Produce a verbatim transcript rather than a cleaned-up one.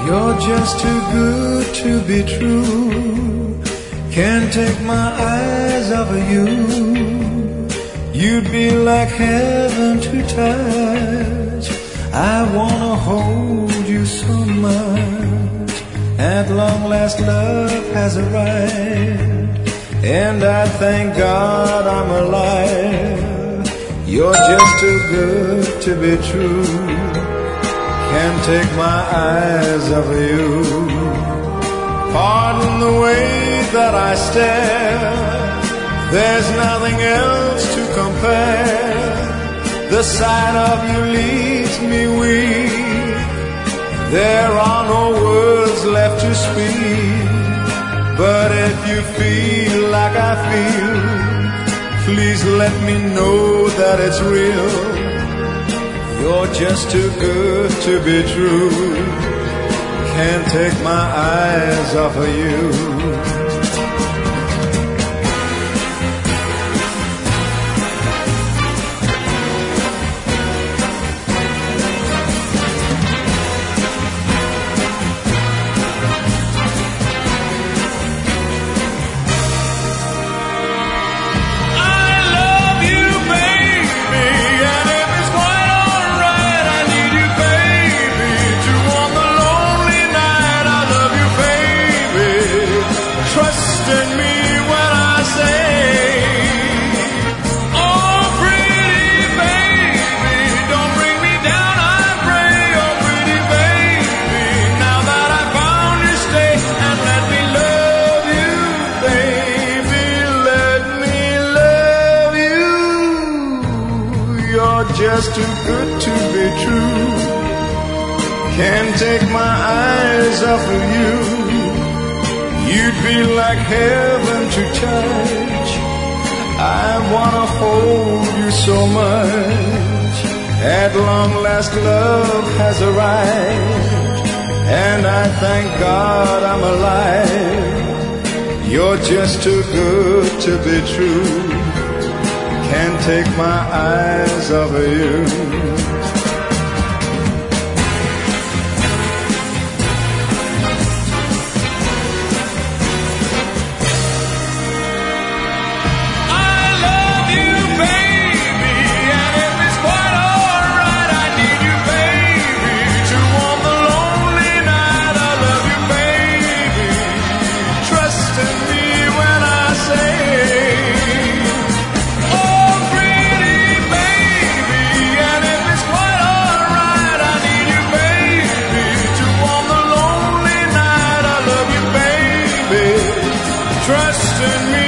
You're just too good to be true. Can't take my eyes off of you. You'd be like heaven to touch. I wanna hold you so much. At long last love has arrived, and I thank God I'm alive. You're just too good to be true. Can't take my eyes off of you. Pardon the way that I stare. There's nothing else to compare. The sight of you leaves me weak. There are no words left to speak. But if you feel like I feel, please let me know that it's real. You're just too good to be true. Can't take my eyes off of you. Just too good to be true. Can't take my eyes off of you. You'd be like heaven to touch. I wanna hold you so much. At long last love has arrived, and I thank God I'm alive. You're just too good to be true. Can't take my eyes off of you. I love you, baby, and if it's quite alright, I need you, baby, to warm the lonely night. I love you, baby. Trust in me when I say, trust in me.